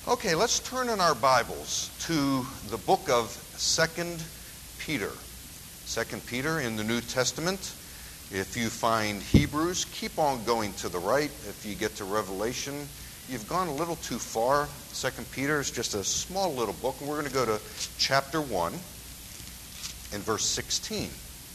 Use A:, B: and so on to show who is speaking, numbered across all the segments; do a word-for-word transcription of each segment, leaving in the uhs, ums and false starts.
A: Okay, let's turn in our Bibles to the book of Second Peter. Second Peter in the New Testament. If you find Hebrews, keep on going to the right. If you get to Revelation, you've gone a little too far. Second Peter is just a small little book, and we're going to go to chapter one and verse sixteen.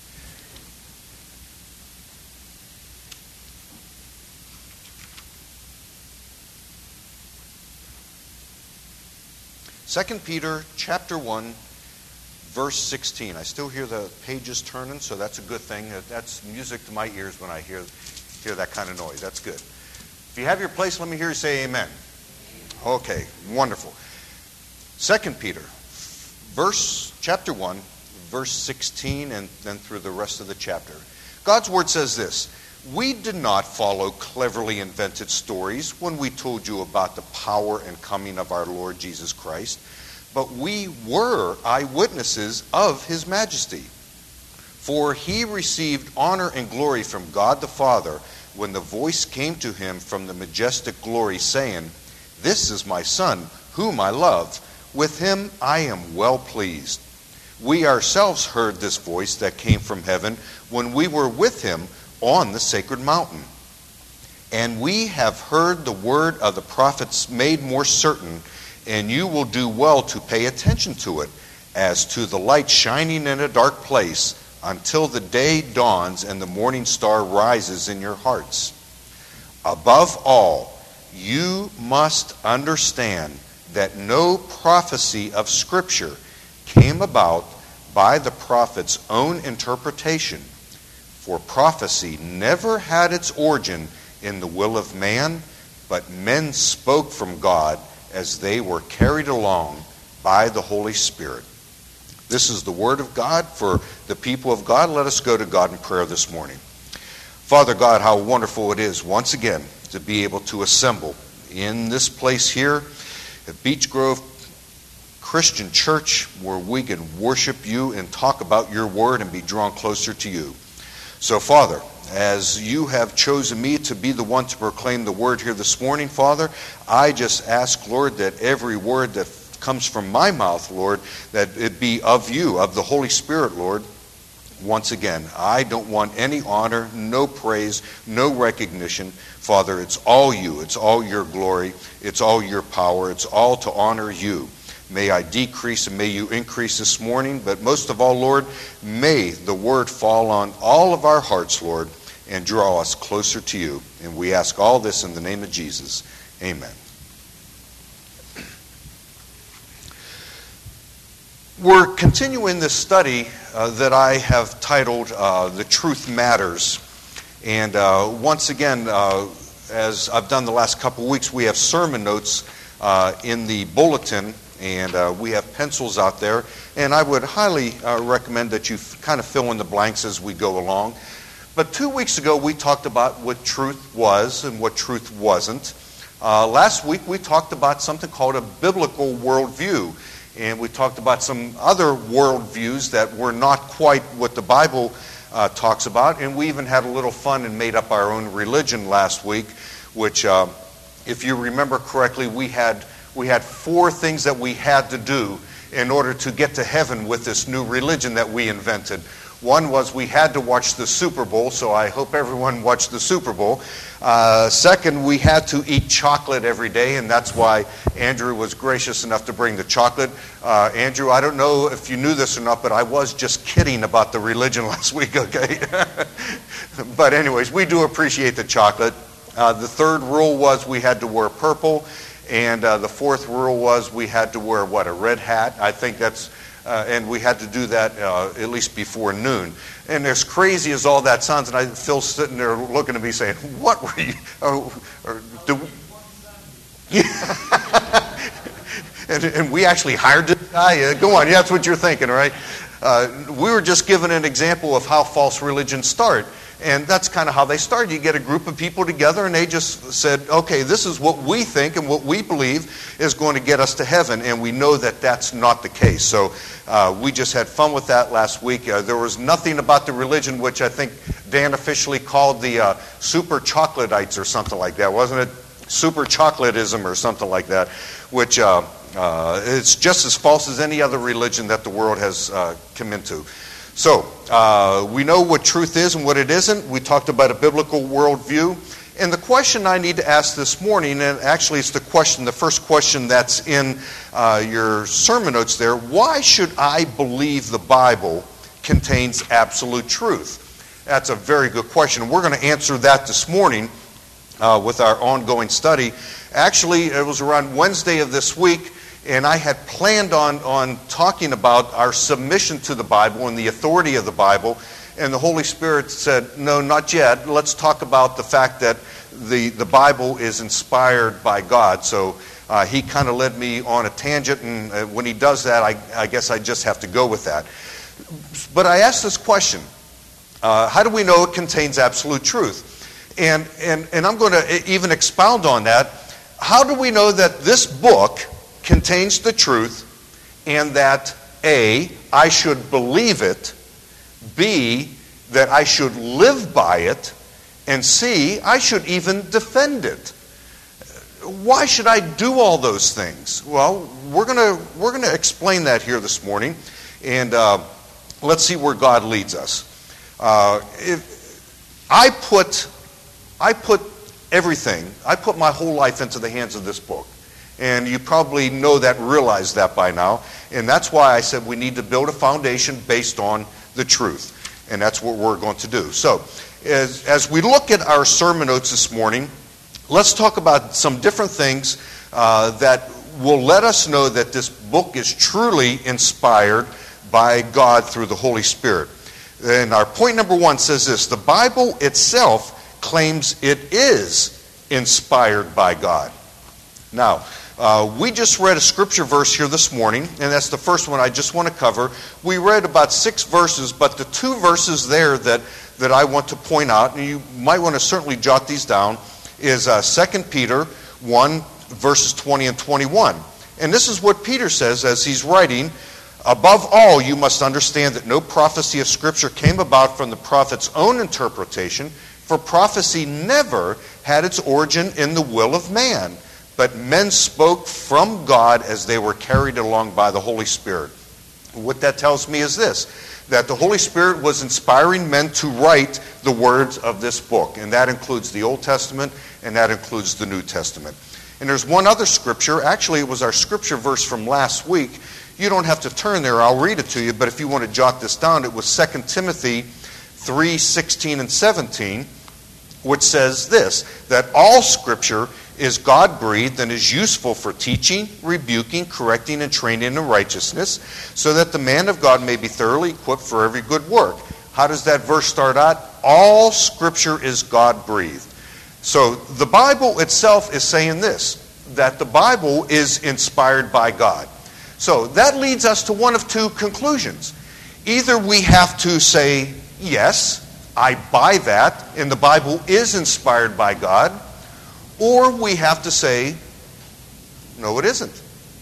A: Second Peter chapter one, verse sixteen. I still hear the pages turning, so that's a good thing. That's music to my ears when I hear, hear that kind of noise. That's good. If you have your place, let me hear you say amen. Okay, wonderful. Second Peter, verse chapter one, verse sixteen, and then through the rest of the chapter. God's word says this: "We did not follow cleverly invented stories when we told you about the power and coming of our Lord Jesus Christ, but we were eyewitnesses of his majesty. For he received honor and glory from God the Father when the voice came to him from the majestic glory, saying, 'This is my Son, whom I love. With him I am well pleased.' We ourselves heard this voice that came from heaven when we were with him on the sacred mountain. And we have heard the word of the prophets made more certain, and you will do well to pay attention to it, as to the light shining in a dark place, until the day dawns and the morning star rises in your hearts. Above all, you must understand that no prophecy of Scripture came about by the prophet's own interpretation. For prophecy never had its origin in the will of man, but men spoke from God as they were carried along by the Holy Spirit." This is the word of God for the people of God. Let us go to God in prayer this morning. Father God, how wonderful it is once again to be able to assemble in this place here at Beech Grove Christian Church, where we can worship you and talk about your word and be drawn closer to you. So, Father, as you have chosen me to be the one to proclaim the word here this morning, Father, I just ask, Lord, that every word that comes from my mouth, Lord, that it be of you, of the Holy Spirit, Lord. Once again, I don't want any honor, no praise, no recognition. Father, it's all you. It's all your glory. It's all your power. It's all to honor you. May I decrease and may you increase this morning. But most of all, Lord, may the word fall on all of our hearts, Lord, and draw us closer to you. And we ask all this in the name of Jesus. Amen. We're continuing this study uh, that I have titled uh, The Truth Matters. And uh, once again, uh, as I've done the last couple of weeks, we have sermon notes uh, in the bulletin. And uh, we have pencils out there. And I would highly uh, recommend that you f- kind of fill in the blanks as we go along. But two weeks ago, we talked about what truth was and what truth wasn't. Uh, last week, we talked about something called a biblical worldview. And we talked about some other worldviews that were not quite what the Bible uh, talks about. And we even had a little fun and made up our own religion last week, which, uh, if you remember correctly, we had... We had four things that we had to do in order to get to heaven with this new religion that we invented. One was we had to watch the Super Bowl, so I hope everyone watched the Super Bowl. Uh, second, we had to eat chocolate every day, and that's why Andrew was gracious enough to bring the chocolate. Uh, Andrew, I don't know if you knew this or not, but I was just kidding about the religion last week, okay? But anyways, we do appreciate the chocolate. Uh, the third rule was we had to wear purple. And uh, the fourth rule was we had to wear, what, a red hat? I think that's, uh, and we had to do that uh, at least before noon. And as crazy as all that sounds, and I, Phil's sitting there looking at me saying, what were you, or, or do, yeah. and, and we actually hired this guy? Uh, go on, yeah, that's what you're thinking, right? Uh, we were just given an example of how false religions start. And that's kind of how they started. You get a group of people together and they just said, okay, this is what we think and what we believe is going to get us to heaven. And we know that that's not the case. So uh, we just had fun with that last week. Uh, there was nothing about the religion, which I think Dan officially called the uh, super chocolatites or something like that, wasn't it? super chocolatism or something like that, which uh, uh, it's just as false as any other religion that the world has uh, come into. So uh, we know what truth is and what it isn't. We talked about a biblical worldview. And the question I need to ask this morning, and actually it's the question, the first question that's in uh, your sermon notes there, why should I believe the Bible contains absolute truth? That's a very good question. We're going to answer that this morning uh, with our ongoing study. Actually, it was around Wednesday of this week, and I had planned on, on talking about our submission to the Bible and the authority of the Bible. And the Holy Spirit said, no, not yet. Let's talk about the fact that the, the Bible is inspired by God. So uh, he kind of led me on a tangent, and uh, when he does that, I, I guess I just have to go with that. But I asked this question, uh, how do we know it contains absolute truth? And, and, and I'm going to even expound on that. How do we know that this book contains the truth and that, A, I should believe it, B, that I should live by it, and C, I should even defend it? Why should I do all those things? Well, we're going to we're going to explain that here this morning, and uh, let's see where God leads us. Uh, if I put I put everything, I put my whole life into the hands of this book. And you probably know that, realize that by now. And that's why I said we need to build a foundation based on the truth. And that's what we're going to do. So, as, as we look at our sermon notes this morning, let's talk about some different things uh, that will let us know that this book is truly inspired by God through the Holy Spirit. And our point number one says this: the Bible itself claims it is inspired by God. Now, Uh, we just read a scripture verse here this morning, and that's the first one I just want to cover. We read about six verses, but the two verses there that, that I want to point out, and you might want to certainly jot these down, is uh, Second Peter one, verses twenty and twenty-one. And this is what Peter says as he's writing, "Above all, you must understand that no prophecy of Scripture came about from the prophet's own interpretation, for prophecy never had its origin in the will of man. But men spoke from God as they were carried along by the Holy Spirit." What that tells me is this, that the Holy Spirit was inspiring men to write the words of this book. And that includes the Old Testament, and that includes the New Testament. And there's one other scripture. Actually, it was our scripture verse from last week. You don't have to turn there. I'll read it to you. But if you want to jot this down, it was Second Timothy three, sixteen and seventeen, which says this, that all Scripture is God-breathed and is useful for teaching, rebuking, correcting, and training in righteousness, so that the man of God may be thoroughly equipped for every good work. How does that verse start out? All Scripture is God-breathed. So the Bible itself is saying this, that the Bible is inspired by God. So that leads us to one of two conclusions. Either we have to say, yes, I buy that, and the Bible is inspired by God, or we have to say, no, it isn't.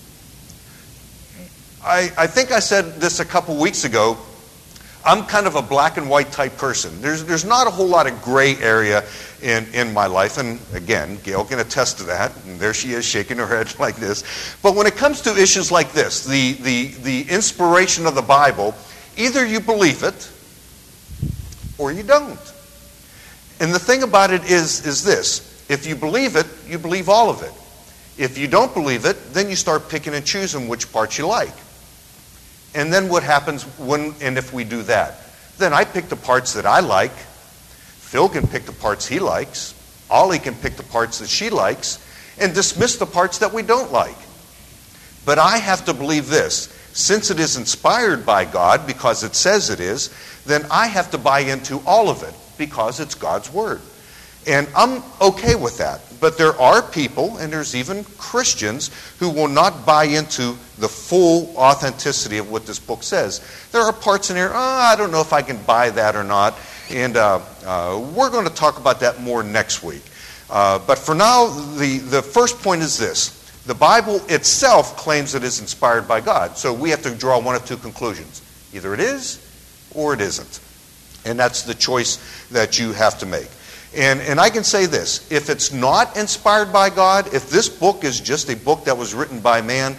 A: I, I think I said this a couple weeks ago. I'm kind of a black and white type person. There's, there's not a whole lot of gray area in, in my life. And again, Gail can attest to that. And there she is shaking her head like this. But when it comes to issues like this, the, the, the inspiration of the Bible, either you believe it or you don't. And the thing about it is, is this. If you believe it, you believe all of it. If you don't believe it, then you start picking and choosing which parts you like. And then what happens when and if we do that? Then I pick the parts that I like. Phil can pick the parts he likes. Ollie can pick the parts that she likes and dismiss the parts that we don't like. But I have to believe this. Since it is inspired by God, because it says it is, then I have to buy into all of it because it's God's Word. And I'm okay with that. But there are people, and there's even Christians, who will not buy into the full authenticity of what this book says. There are parts in here, oh, I don't know if I can buy that or not. And uh, uh, we're going to talk about that more next week. Uh, but for now, the, the first point is this. The Bible itself claims it is inspired by God. So we have to draw one of two conclusions. Either it is or it isn't. And that's the choice that you have to make. And, and I can say this, if it's not inspired by God, if this book is just a book that was written by man,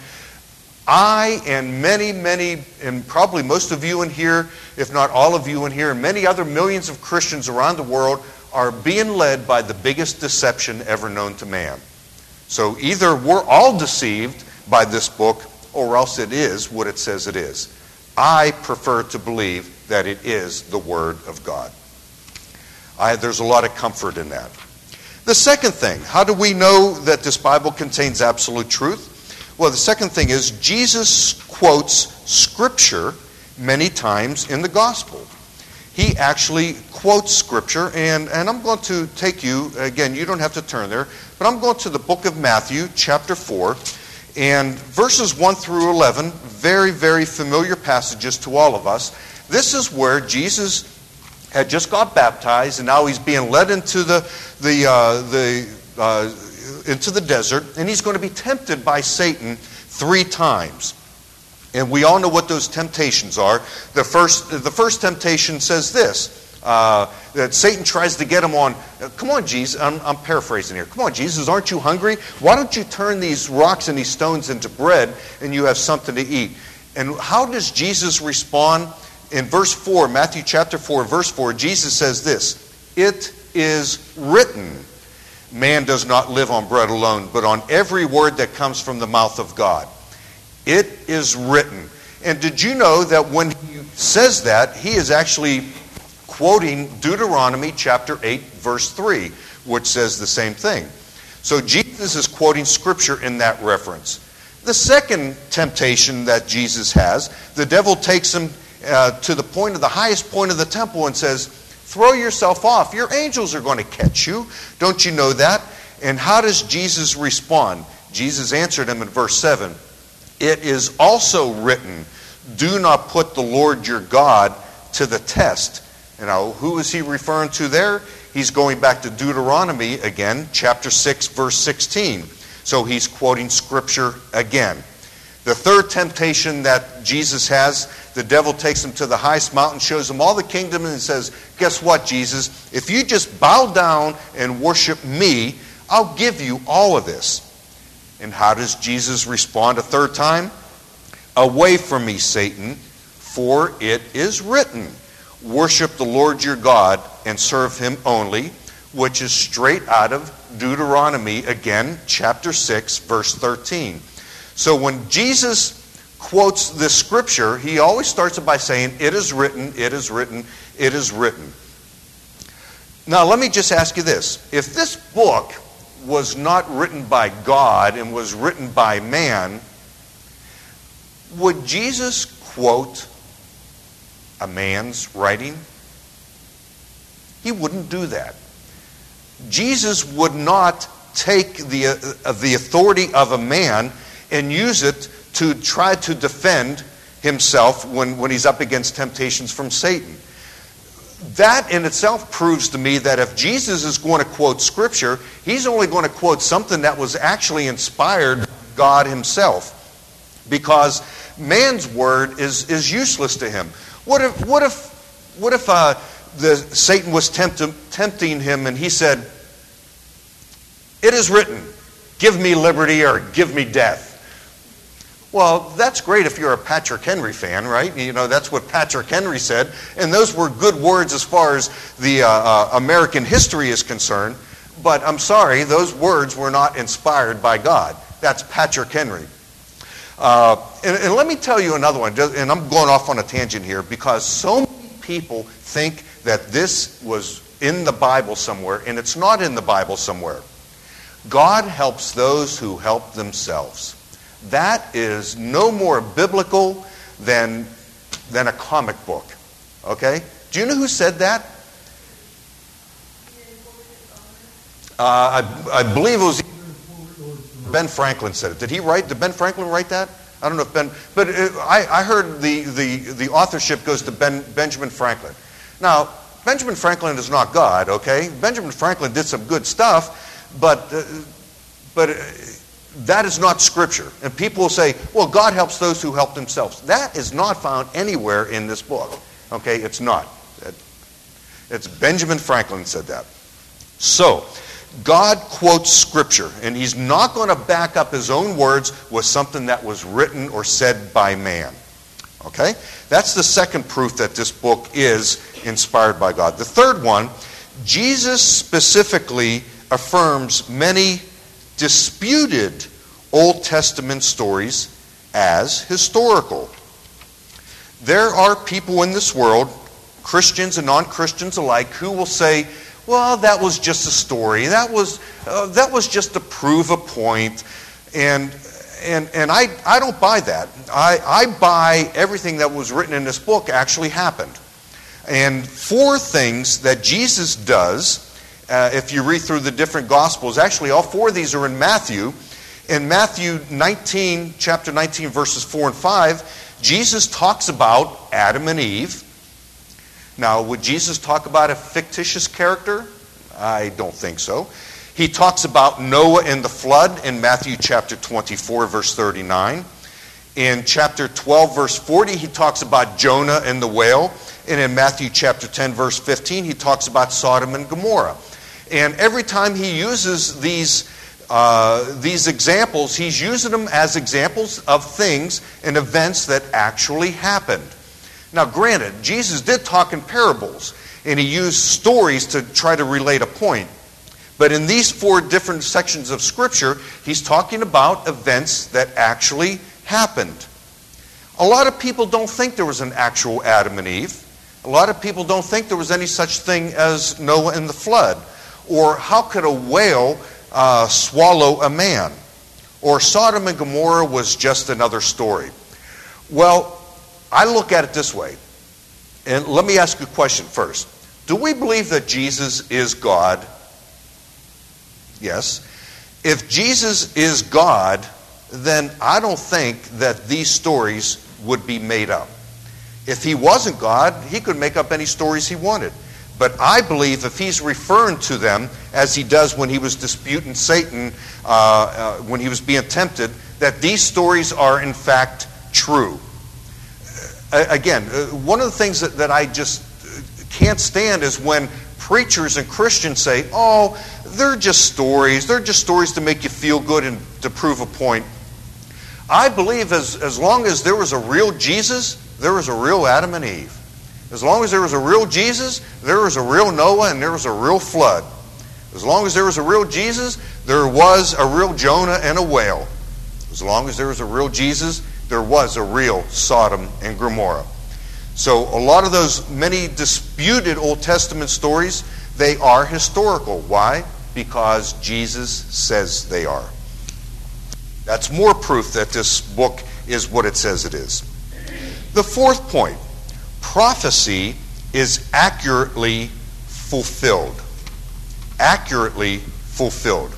A: I and many, many, and probably most of you in here, if not all of you in here, and many other millions of Christians around the world are being led by the biggest deception ever known to man. So either we're all deceived by this book, or else it is what it says it is. I prefer to believe that it is the Word of God. I, there's a lot of comfort in that. The second thing, how do we know that this Bible contains absolute truth? Well, the second thing is Jesus quotes Scripture many times in the Gospel. He actually quotes Scripture, and, and I'm going to take you, again, you don't have to turn there, but I'm going to the book of Matthew, chapter four, and verses one through eleven, very, very familiar passages to all of us. This is where Jesus had just got baptized, and now he's being led into the the uh, the uh, into the desert, and he's going to be tempted by Satan three times. And we all know what those temptations are. The first the first temptation says this, uh, that Satan tries to get him on, come on, Jesus, I'm, I'm paraphrasing here. Come on, Jesus, aren't you hungry? Why don't you turn these rocks and these stones into bread and you have something to eat? And how does Jesus respond? In verse four, Matthew chapter four, verse four, Jesus says this, "It is written, man does not live on bread alone, but on every word that comes from the mouth of God." It is written. And did you know that when he says that, he is actually quoting Deuteronomy chapter eight, verse three, which says the same thing. So Jesus is quoting Scripture in that reference. The second temptation that Jesus has, the devil takes him Uh, to the point of the highest point of the temple and says, throw yourself off. Your angels are going to catch you. Don't you know that? And how does Jesus respond? Jesus answered him in verse seven. It is also written, do not put the Lord your God to the test. You know, who is he referring to there? He's going back to Deuteronomy again, chapter six, verse sixteen. So he's quoting Scripture again. The third temptation that Jesus has, the devil takes him to the highest mountain, shows him all the kingdom, and says, guess what, Jesus? If you just bow down and worship me, I'll give you all of this. And how does Jesus respond a third time? Away from me, Satan, for it is written, worship the Lord your God and serve him only, which is straight out of Deuteronomy, again, chapter six, verse thirteen. So when Jesus quotes this scripture, he always starts it by saying, it is written, it is written, it is written. Now let me just ask you this. If this book was not written by God and was written by man, would Jesus quote a man's writing? He wouldn't do that. Jesus would not take the, uh, the authority of a man and use it to try to defend himself when, when he's up against temptations from Satan. That in itself proves to me that if Jesus is going to quote Scripture, he's only going to quote something that was actually inspired by God himself. Because man's word is, is useless to him. What if what if what if uh, the Satan was tempt, tempting him and he said, it is written, give me liberty or give me death. Well, that's great if you're a Patrick Henry fan, right? You know, that's what Patrick Henry said. And those were good words as far as the uh, uh, American history is concerned. But I'm sorry, those words were not inspired by God. That's Patrick Henry. Uh, and, and let me tell you another one, and I'm going off on a tangent here, because so many people think that this was in the Bible somewhere, and it's not in the Bible somewhere. God helps those who help themselves. That is no more biblical than, than a comic book. Okay? Do you know who said that? Uh, I, I believe it was Ben Franklin said it. Did he write? Did Ben Franklin write that? I don't know if Ben... But it, I, I heard the, the, the authorship goes to Ben, Benjamin Franklin. Now, Benjamin Franklin is not God, okay? Benjamin Franklin did some good stuff, but... Uh, but... Uh, That is not Scripture. And people will say, well, God helps those who help themselves. That is not found anywhere in this book. Okay, it's not. It's Benjamin Franklin said that. So, God quotes Scripture, and he's not going to back up his own words with something that was written or said by man. Okay? That's the second proof that this book is inspired by God. The third one, Jesus specifically affirms many disputed Old Testament stories as historical. There are people in this world, Christians and non-Christians alike, who will say, well, that was just a story. That was uh, that was just to prove a point. And and and I, I don't buy that. I, I buy everything that was written in this book actually happened. And four things that Jesus does, uh, if you read through the different Gospels, actually all four of these are in Matthew. In Matthew nineteen, chapter nineteen, verses four and five, Jesus talks about Adam and Eve. Now, would Jesus talk about a fictitious character? I don't think so. He talks about Noah and the flood in Matthew chapter twenty-four, verse thirty-nine. In chapter twelve, verse forty, he talks about Jonah and the whale. And in Matthew chapter ten, verse fifteen, he talks about Sodom and Gomorrah. And every time he uses these uh, these examples, he's using them as examples of things and events that actually happened. Now, granted, Jesus did talk in parables, and he used stories to try to relate a point. But in these four different sections of Scripture, he's talking about events that actually happened. A lot of people don't think there was an actual Adam and Eve. A lot of people don't think there was any such thing as Noah and the flood. Or how could a whale uh, swallow a man? Or Sodom and Gomorrah was just another story. Well, I look at it this way, and let me ask you a question first. Do we believe that Jesus is God? Yes. If Jesus is God, then I don't think that these stories would be made up. If he wasn't God, he could make up any stories he wanted. But I believe if he's referring to them, as he does when he was disputing Satan, uh, uh, when he was being tempted, that these stories are in fact true. Again, one of the things that, that I just can't stand is when preachers and Christians say, oh, they're just stories. They're just stories to make you feel good and to prove a point. I believe as, as long as there was a real Jesus, there was a real Adam and Eve. As long as there was a real Jesus, there was a real Noah and there was a real flood. As long as there was a real Jesus, there was a real Jonah and a whale. As long as there was a real Jesus, there was a real Sodom and Gomorrah. So a lot of those many disputed Old Testament stories, they are historical. Why? Because Jesus says they are. That's more proof that this book is what it says it is. The fourth point, prophecy is accurately fulfilled. Accurately fulfilled.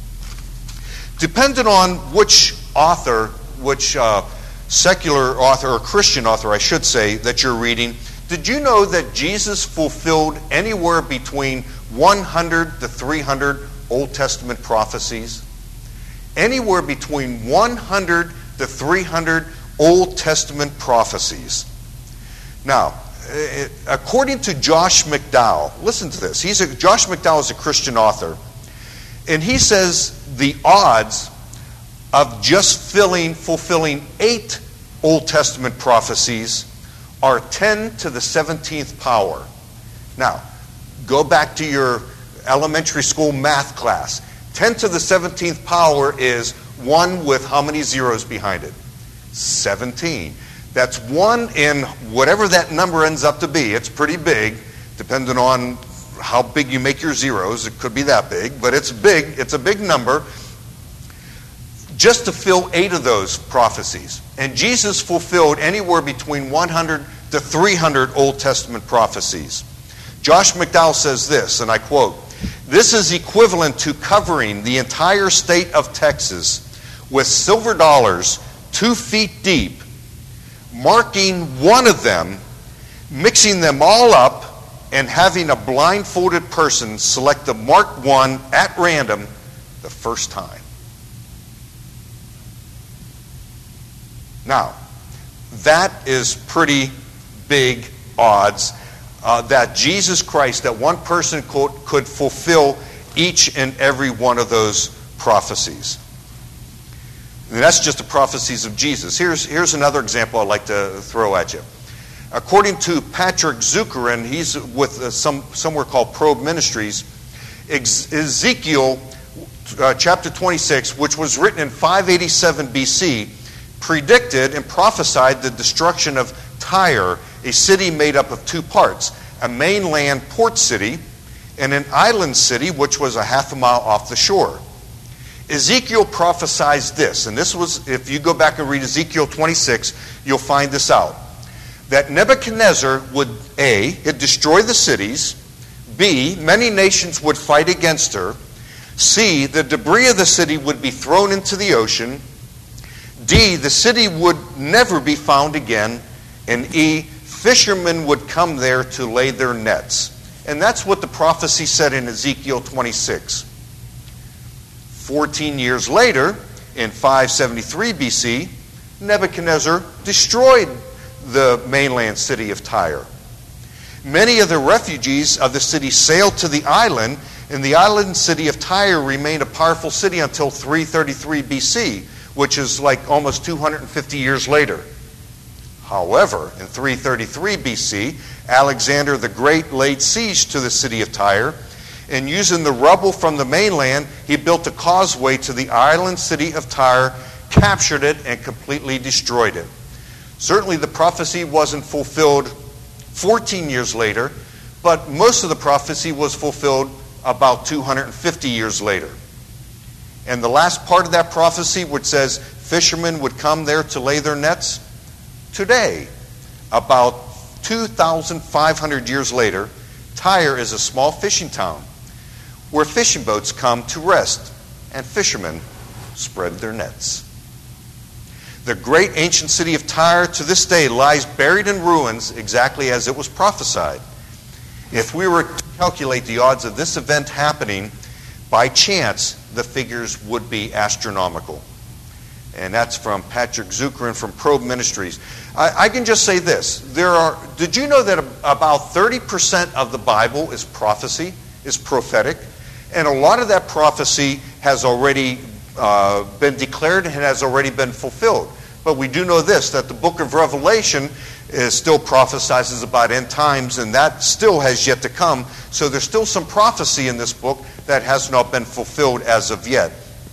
A: Depending on which author, which uh, secular author, or Christian author, I should say, that you're reading, did you know that Jesus fulfilled anywhere between one hundred to three hundred Old Testament prophecies? Anywhere between one hundred to three hundred Old Testament prophecies. Now, according to Josh McDowell, listen to this. He's a, Josh McDowell is a Christian author, and he says the odds of just filling, fulfilling eight Old Testament prophecies are ten to the seventeenth power. Now, go back to your elementary school math class. ten to the seventeenth power is one with how many zeros behind it? seventeen. That's one in whatever that number ends up to be. It's pretty big, depending on how big you make your zeros. It could be that big, but it's big. It's a big number. Just to fill eight of those prophecies. And Jesus fulfilled anywhere between one hundred to three hundred Old Testament prophecies. Josh McDowell says this, and I quote, "This is equivalent to covering the entire state of Texas with silver dollars two feet deep, marking one of them, mixing them all up, and having a blindfolded person select the marked one at random the first time." Now, that is pretty big odds uh, that Jesus Christ, that one person could, could fulfill each and every one of those prophecies. And that's just the prophecies of Jesus. Here's, here's another example I'd like to throw at you. According to Patrick Zuckeran, he's with uh, some somewhere called Probe Ministries, Ex- Ezekiel uh, chapter twenty-six, which was written in five eighty-seven B C, predicted and prophesied the destruction of Tyre, a city made up of two parts, a mainland port city and an island city which was a half a mile off the shore. Ezekiel prophesied this, and this was, if you go back and read Ezekiel twenty-six, you'll find this out. That Nebuchadnezzar would, A, he'd destroy the cities, B, many nations would fight against her, C, the debris of the city would be thrown into the ocean, D, the city would never be found again, and E, fishermen would come there to lay their nets. And that's what the prophecy said in Ezekiel twenty-six. Fourteen years later, in five seventy-three B C, Nebuchadnezzar destroyed the mainland city of Tyre. Many of the refugees of the city sailed to the island, and the island city of Tyre remained a powerful city until three thirty-three B C, which is like almost two hundred fifty years later. However, in three thirty-three B C, Alexander the Great laid siege to the city of Tyre, and using the rubble from the mainland, he built a causeway to the island city of Tyre, captured it, and completely destroyed it. Certainly the prophecy wasn't fulfilled fourteen years later, but most of the prophecy was fulfilled about two hundred fifty years later. And the last part of that prophecy, which says fishermen would come there to lay their nets, today, about two thousand five hundred years later, Tyre is a small fishing town where fishing boats come to rest and fishermen spread their nets. The great ancient city of Tyre to this day lies buried in ruins exactly as it was prophesied. If we were to calculate the odds of this event happening by chance, the figures would be astronomical. And that's from Patrick Zuckeran from Probe Ministries. I, I can just say this. There are. Did you know that about thirty percent of the Bible is prophecy, is prophetic? And a lot of that prophecy has already uh, been declared and has already been fulfilled. But we do know this, that the book of Revelation is still prophesies about end times, and that still has yet to come. So there's still some prophecy in this book that has not been fulfilled as of yet.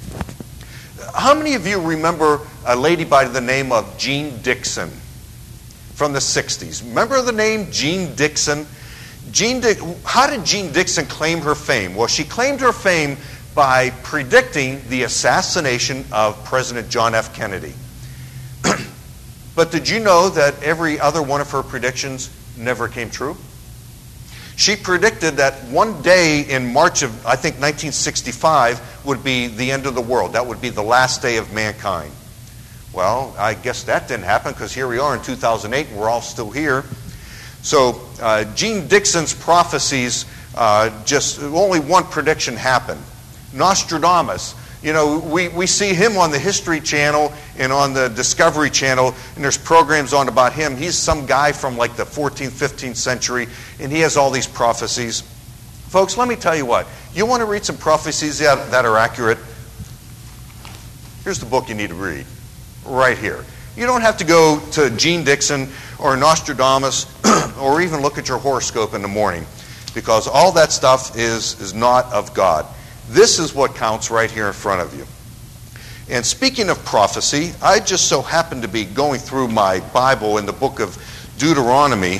A: How many of you remember a lady by the name of Jean Dixon from the sixties? Remember the name Jean Dixon? Jean Di- How did Jean Dixon claim her fame? Well, she claimed her fame by predicting the assassination of President John F. Kennedy. But did you know that every other one of her predictions never came true? She predicted that one day in March of, I think, nineteen sixty-five would be the end of the world. That would be the last day of mankind. Well, I guess that didn't happen because here we are in two thousand eight and we're all still here. So uh, Jean Dixon's prophecies, uh, just only one prediction happened. Nostradamus. You know, we, we see him on the History Channel and on the Discovery Channel, and there's programs on about him. He's some guy from like the fourteenth, fifteenth century, and he has all these prophecies. Folks, let me tell you what. You want to read some prophecies that, that are accurate? Here's the book you need to read, right here. You don't have to go to Jean Dixon or Nostradamus or even look at your horoscope in the morning, because all that stuff is, is not of God. This is what counts right here in front of you. And speaking of prophecy, I just so happen to be going through my Bible in the book of Deuteronomy,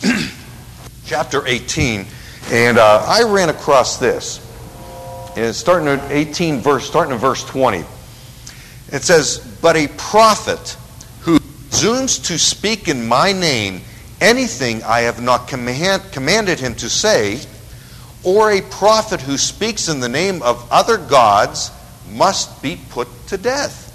A: chapter eighteen, and uh, I ran across this. And it's starting at eighteen verse, starting at verse twenty. It says, "But a prophet who presumes to speak in my name anything I have not command, commanded him to say, or a prophet who speaks in the name of other gods must be put to death."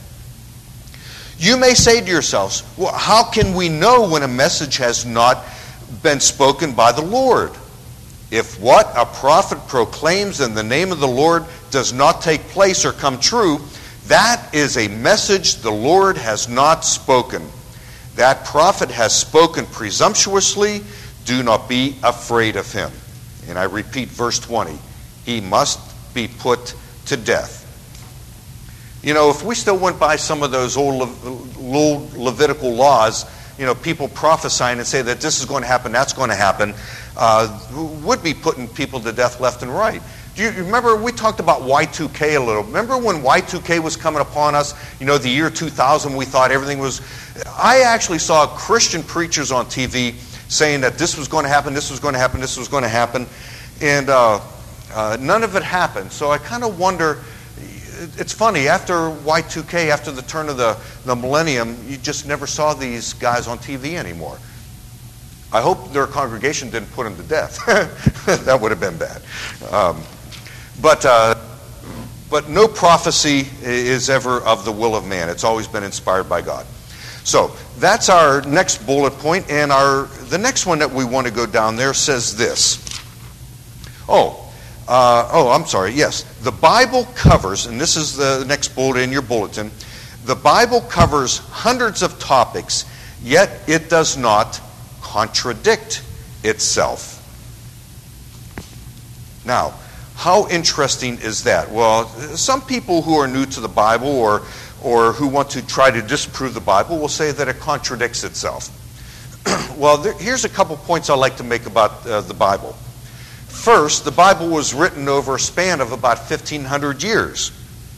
A: You may say to yourselves, well, how can we know when a message has not been spoken by the Lord? If what a prophet proclaims in the name of the Lord does not take place or come true, that is a message the Lord has not spoken. That prophet has spoken presumptuously. Do not be afraid of him. And I repeat verse twenty. He must be put to death. You know, if we still went by some of those old, Le- old Levitical laws, you know, people prophesying and say that this is going to happen, that's going to happen, uh, would be putting people to death left and right. Do you remember, we talked about Y two K a little. Remember when Y two K was coming upon us? You know, the year two thousand, we thought everything was... I actually saw Christian preachers on T V saying that this was going to happen, this was going to happen, this was going to happen. And uh, uh, none of it happened. So I kind of wonder... It's funny, after Y two K, after the turn of the, the millennium, you just never saw these guys on T V anymore. I hope their congregation didn't put them to death. That would have been bad. Um, but, uh, but no prophecy is ever of the will of man. It's always been inspired by God. So that's our next bullet point, and our the next one that we want to go down there says this. Oh, Uh, oh, I'm sorry, yes. The Bible covers, and this is the next bullet in your bulletin, the Bible covers hundreds of topics, yet it does not contradict itself. Now, how interesting is that? Well, some people who are new to the Bible or, or who want to try to disprove the Bible will say that it contradicts itself. Well, there, here's a couple points I'd like to make about uh, the Bible. First, the Bible was written over a span of about fifteen hundred years.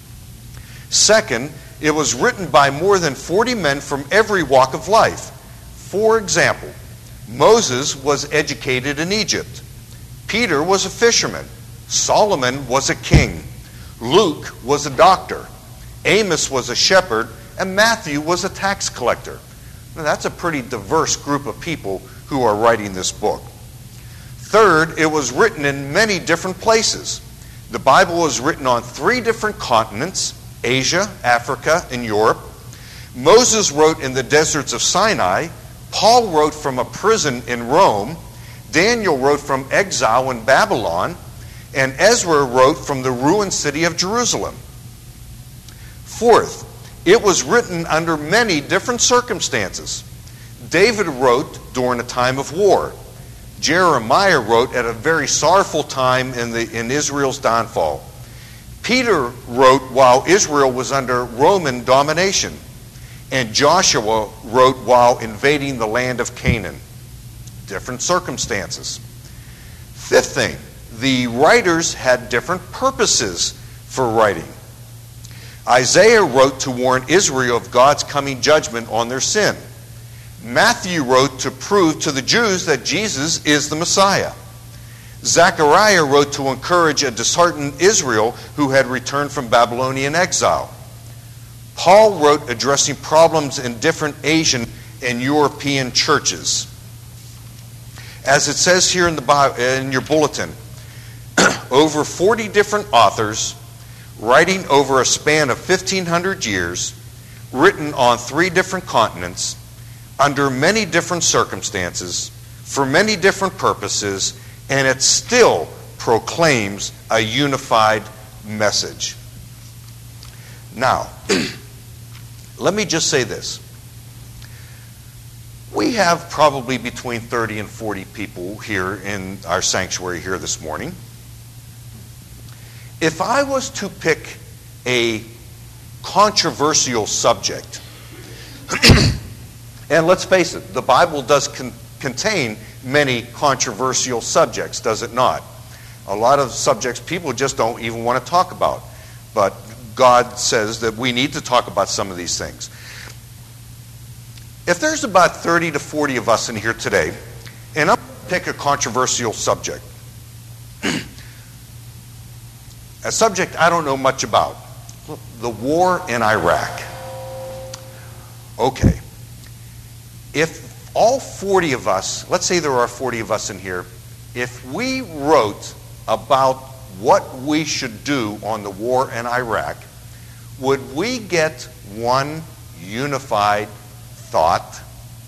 A: Second, it was written by more than forty men from every walk of life. For example, Moses was educated in Egypt. Peter was a fisherman. Solomon was a king. Luke was a doctor. Amos was a shepherd. And Matthew was a tax collector. Now, that's a pretty diverse group of people who are writing this book. Third, it was written in many different places. The Bible was written on three different continents, Asia, Africa, and Europe. Moses wrote in the deserts of Sinai. Paul wrote from a prison in Rome. Daniel wrote from exile in Babylon. And Ezra wrote from the ruined city of Jerusalem. Fourth, it was written under many different circumstances. David wrote during a time of war. Jeremiah wrote at a very sorrowful time in, the, in Israel's downfall. Peter wrote while Israel was under Roman domination. And Joshua wrote while invading the land of Canaan. Different circumstances. Fifth thing, the writers had different purposes for writing. Isaiah wrote to warn Israel of God's coming judgment on their sin. Matthew wrote to prove to the Jews that Jesus is the Messiah. Zechariah wrote to encourage a disheartened Israel who had returned from Babylonian exile. Paul wrote addressing problems in different Asian and European churches. As it says here in, the Bible, in your bulletin, over forty different authors writing over a span of fifteen hundred years, written on three different continents, under many different circumstances, for many different purposes, and it still proclaims a unified message. Now, let me just say this. We have probably between thirty and forty people here in our sanctuary here this morning. If I was to pick a controversial subject, and let's face it, the Bible does con- contain many controversial subjects, does it not? A lot of subjects people just don't even want to talk about. But God says that we need to talk about some of these things. If there's about thirty to forty of us in here today, and I'm going to pick a controversial subject, a subject I don't know much about, the war in Iraq. Okay. If all forty of us, let's say there are forty of us in here, if we wrote about what we should do on the war in Iraq, would we get one unified thought?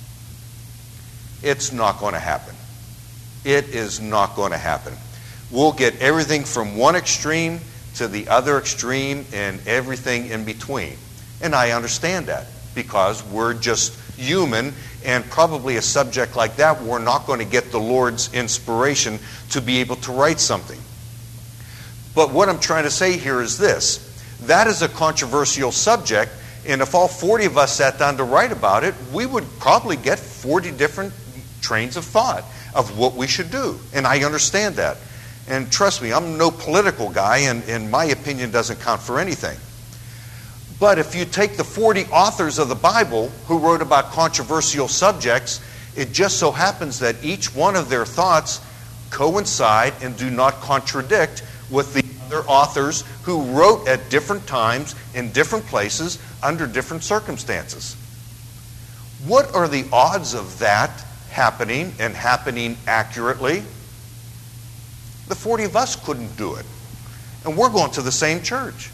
A: It's not going to happen. It is not going to happen. We'll get everything from one extreme to the other extreme and everything in between. And I understand that because we're just human, and probably a subject like that, we're not going to get the Lord's inspiration to be able to write something. But what I'm trying to say here is this. That is a controversial subject, and if all forty of us sat down to write about it, we would probably get forty different trains of thought of what we should do. And I understand that. And trust me, I'm no political guy, and, and my opinion doesn't count for anything. But if you take the forty authors of the Bible who wrote about controversial subjects, it just so happens that each one of their thoughts coincide and do not contradict with the other authors who wrote at different times, in different places, under different circumstances. What are the odds of that happening and happening accurately? The forty of us couldn't do it. And we're going to the same church.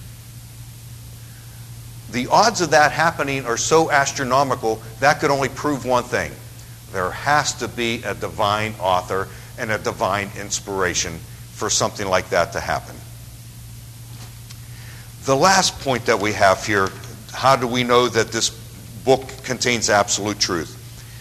A: The odds of that happening are so astronomical, that could only prove one thing. There has to be a divine author and a divine inspiration for something like that to happen. The last point that we have here, how do we know that this book contains absolute truth?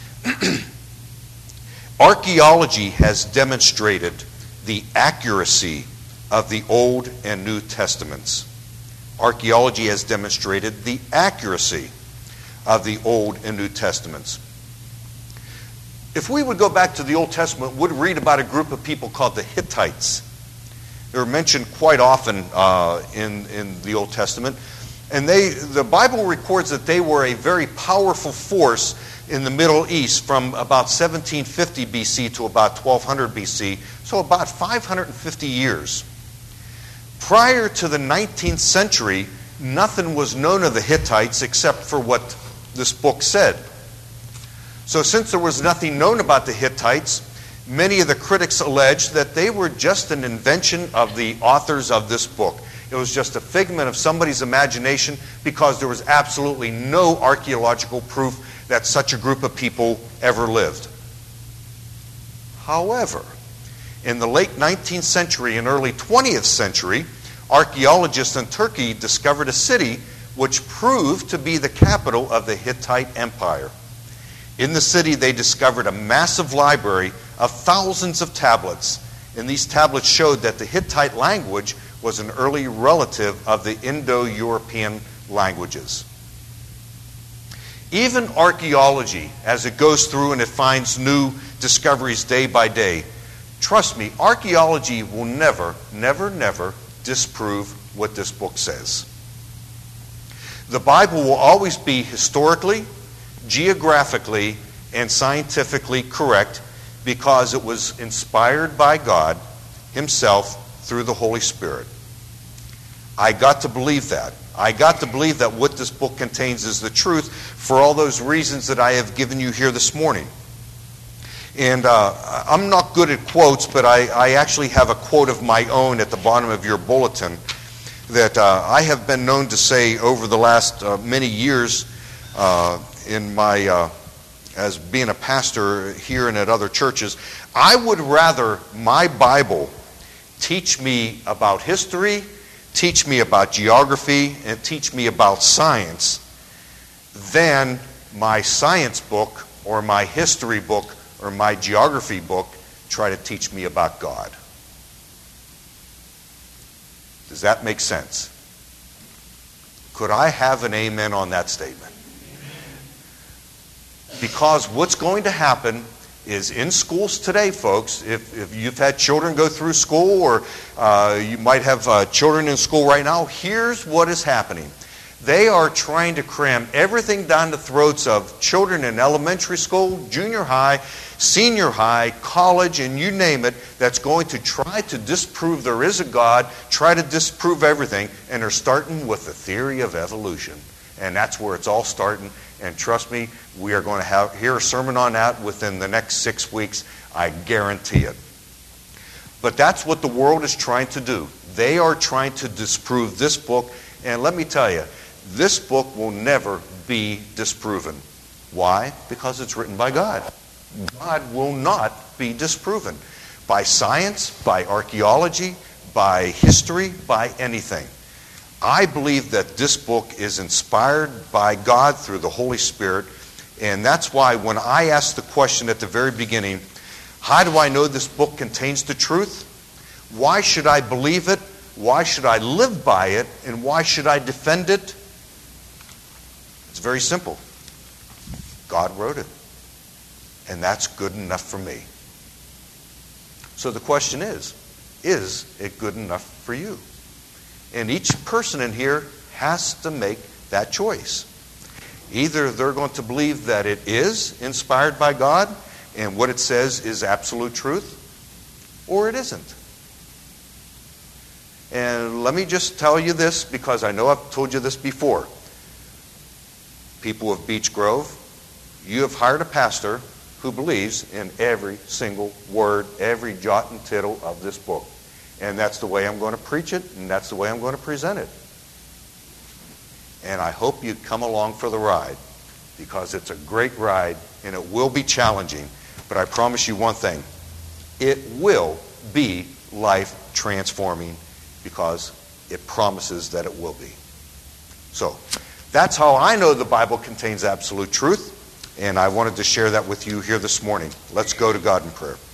A: Archaeology has demonstrated the accuracy of the Old and New Testaments. Archaeology has demonstrated the accuracy of the Old and New Testaments. If we would go back to the Old Testament, we'd read about a group of people called the Hittites. They're mentioned quite often uh, in, in the Old Testament. And they, the Bible records that they were a very powerful force in the Middle East from about seventeen fifty B C to about twelve hundred B C, so about five hundred fifty years. Prior to the nineteenth century, nothing was known of the Hittites except for what this book said. So since there was nothing known about the Hittites, many of the critics alleged that they were just an invention of the authors of this book. It was just a figment of somebody's imagination because there was absolutely no archaeological proof that such a group of people ever lived. However, in the late nineteenth century and early twentieth century, archaeologists in Turkey discovered a city which proved to be the capital of the Hittite Empire. In the city, they discovered a massive library of thousands of tablets, and these tablets showed that the Hittite language was an early relative of the Indo-European languages. Even archaeology, as it goes through and it finds new discoveries day by day, trust me, archaeology will never, never, never disprove what this book says. The Bible will always be historically, geographically, and scientifically correct because it was inspired by God Himself through the Holy Spirit. I got to believe that. I got to believe that what this book contains is the truth for all those reasons that I have given you here this morning. And uh, I'm not good at quotes, but I, I actually have a quote of my own at the bottom of your bulletin that uh, I have been known to say over the last uh, many years uh, in my, uh, as being a pastor here and at other churches. I would rather my Bible teach me about history, teach me about geography, and teach me about science than my science book or my history book or my geography book try to teach me about God. Does that make sense? Could I have an amen on that statement? Because what's going to happen is in schools today, folks, if, if you've had children go through school or uh, you might have uh, children in school right now, here's what is happening. They are trying to cram everything down the throats of children in elementary school, junior high, senior high, college, and you name it, that's going to try to disprove there is a God, try to disprove everything, and they're starting with the theory of evolution. And that's where it's all starting. And trust me, we are going to have hear a sermon on that within the next six weeks. I guarantee it. But that's what the world is trying to do. They are trying to disprove this book. And let me tell you, this book will never be disproven. Why? Because it's written by God. God will not be disproven by science, by archaeology, by history, by anything. I believe that this book is inspired by God through the Holy Spirit, and that's why when I asked the question at the very beginning, how do I know this book contains the truth? Why should I believe it? Why should I live by it, and why should I defend it? It's very simple. God wrote it, and that's good enough for me. So the question is, is it good enough for you? And each person in here has to make that choice. Either they're going to believe that it is inspired by God and what it says is absolute truth, or it isn't. And let me just tell you this, because I know I've told you this before. People of Beech Grove, you have hired a pastor who believes in every single word, every jot and tittle of this book. And that's the way I'm going to preach it, and that's the way I'm going to present it. And I hope you come along for the ride, because it's a great ride, and it will be challenging. But I promise you one thing. It will be life-transforming, because it promises that it will be. So, that's how I know the Bible contains absolute truth, and I wanted to share that with you here this morning. Let's go to God in prayer.